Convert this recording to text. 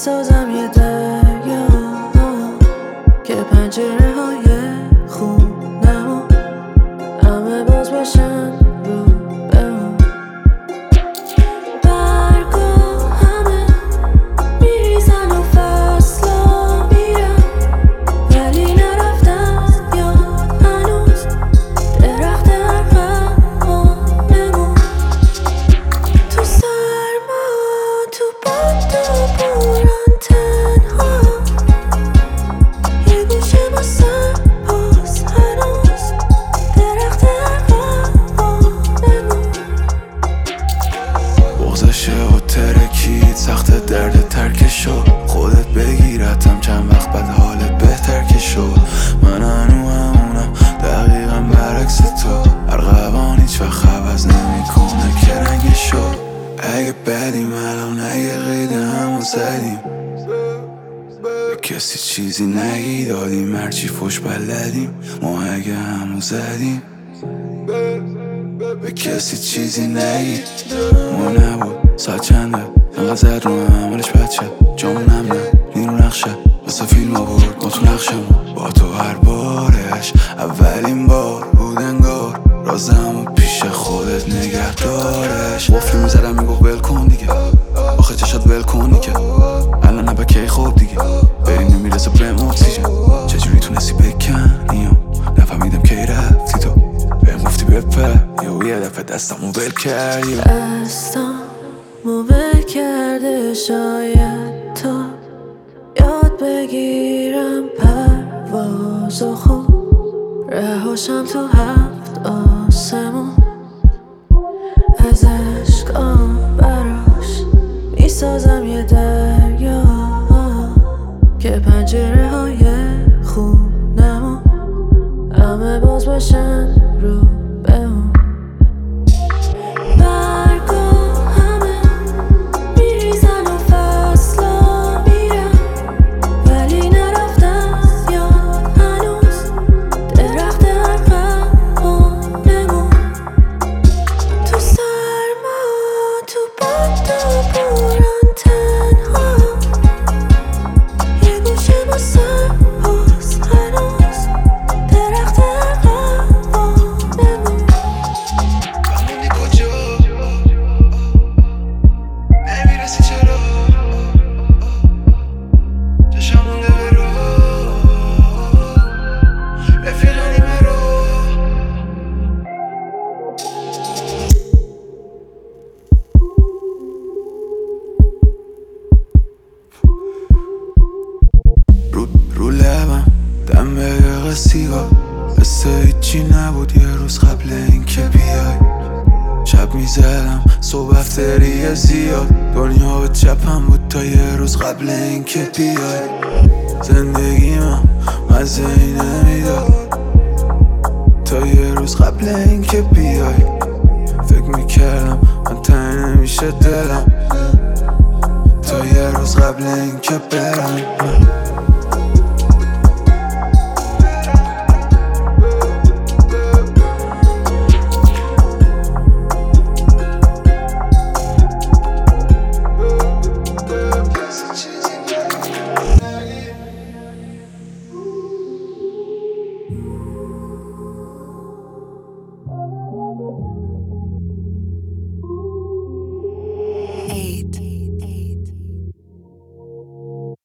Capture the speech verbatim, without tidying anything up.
میسازم یه دریا که پنجره های خونمو همه باز باشن رو به اون. برگا همه میریزن و فصلا میرن ولی نرفتم یاد هنوز درخت ارغوانمون. تو سرما تو باد و بوران تنها یه گوشه ما سرباز هنوز درخت ارغوانمون. بغضشه و ترکید سخت درد ترکشو خودت بگیرتم چند وقت بعد حالت بهتر که شد. من هنو همونم دقیقا برعکس تو ارغوان هیچ وقت عوض نمیکنه که رنگش شد. اگه بدیم الان اگه قید همو زدیم به کسی چیزی نگی دادیم هرچی فش بلدیم ما اگه همو زدیم به کسی چیزی نگی ما نبود ساعت چنده انقدر زد رو هم ولش بچه جامونم نه نیرو نقشه واسه فیلم آورد ما تو نقشمون با تو هر بارش اولین بار بود انگار رازمو پیش خودت نگه دارش. وفلی میزدم میگو ول کن دیگه آخه چشات ول کنی که الان نبا کی خوب دیگه بریم نمیرسه بهم اکسیژن چجوری تونستی بکنی و نفهمیدم کی رفتی تو بهم گفتی بپر یا یه دفعه دستمو ول کردی دستامو ول کرده شاید تا یاد بگیرم پرواز و خوب رهاشم تو هفت آسمون. از عشقام براش میسازم یه دریا که پنجره های خونمو همه باز باشن رو به اون. برگا همه میریزن و فصلا میرن ولی نرفتم یاد هنوز درخت ارغوانمون. تو سرما تو باد و بوران تنها یه گوشه ما سرباز هنوز درخت ارغوانمون. بمونی کجا نمیرسی چرا چشمون لبرا رفیقانی مرا رو رو لبم دم به سیگار قصه هیچی نبود یه روز قبل این که بیای شب میزدم صبح افتری زیاد دنیا به چپم بود تا یه روز قبل این که بیای. زندگی من مزه ای نمیداد تا یه روز قبل این که بیای. فکر میکردم من تنگ نمیشه دلم تا یه روز قبل این که برم.